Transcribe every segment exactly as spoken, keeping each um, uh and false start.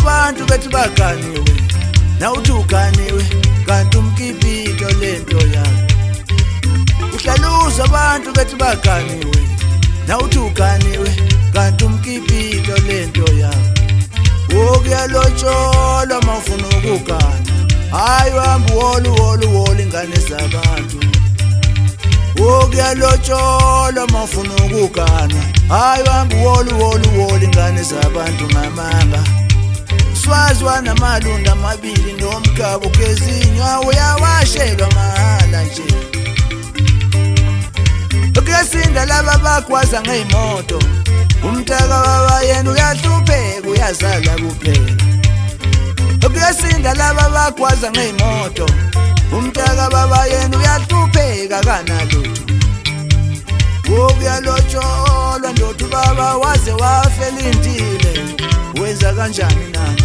abantu bethi baganiwe nawuthi uganiwe kanti umkipito lento yakho uhlaluza abantu bethi baganiwe nawuthi uganiwe kanti umkipito lento yakho ukuyalotsholwa mawufuna ukugana hayi uhamba wolu wolu wolu ingane zabantu ukuyalotsholwa mawufuna ukugana hayi uhamba wolu wolu wolu ingane zabantu ngamanga swazwa namalunda amabili nomgabo kezinywa uyawashelwa mahala nje ukuyasinda laba bakwaza ngeyimoto umtaka baba yena uyahlupheka uyazala kuphela ukuyasinda laba bakwaza ngeyimoto umtaka baba yena uyahlupheka kanalutho ukuyalotsholwa ndothi baba waze wafela indile wenza kanjani na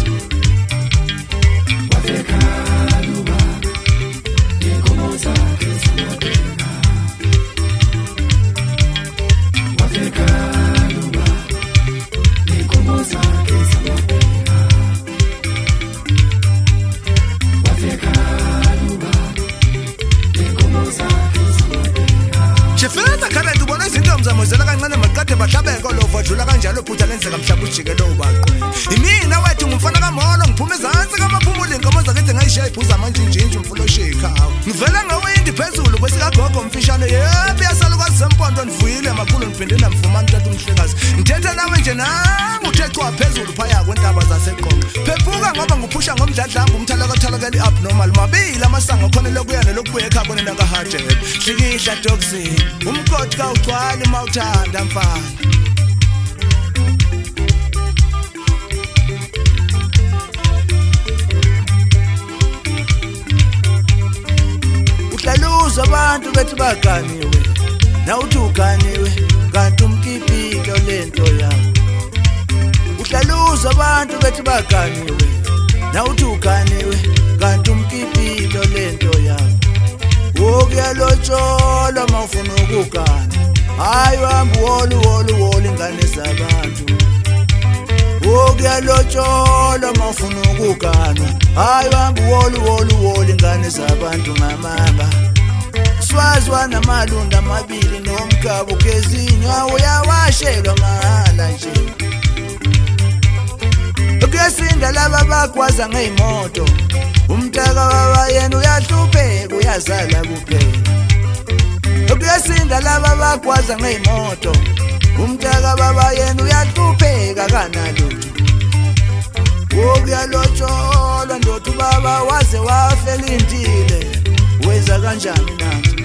Shefela kana ndubona izinto mzamozela kancane maqade bahlabeko lo vodlula kanjalo phutha lenzeka mhlaba ujike lo baqo imina wethu ngumfana kaMolo ngiphume ezantsi kamaphumule inkomo zakithi ngayishiya iphuza manje njinje umfulo sheka ngivela ngawindi phezulu kwesika gogo mfishane yebi yasala kwasempondo ndivuyile makhulu ngiphinde namfumana utata umhlekazi ngithetha nawe nje nangu uthexwa phezulu phaya kwentaba zaseqongo phephuka ngoba nguphusha ngomdladlanga umthalaka thalakeli abnormal mabili amasango khona lokuyana lokubuye ekhaya kona ngahajebe hlikihla toxin umkoti ka ugcwala mawuthanda mfana uhlaluza abantu bethi baganiwe nawuthi uganiwe kanti umkipito lento yakho uhlaluza abantu bethi baganiwe nawuthi uganiwe kanti umkipito lento yakho ukuyalotsholwa mawufuna ukugana hayi uhamba wolu wolu wolu ingane zabantu ukuyalotsholwa mawufuna ukugana hayi uhamba wolu wolu wolu ingane zabantu ngamanga swazwa namalunda amabili nomgabo kezinywa uyawashelwa mahala nje ukuyasinda laba bakwaza ngeyimoto umtaka baba yena uyahlupheka uyazala kuphela ukuyasinda laba bakwaza ngeyimoto umtaka baba yena uyahlupheka kanalutho ukuyalotsholwa ndothi baba waze wafela indile wenza kanjani na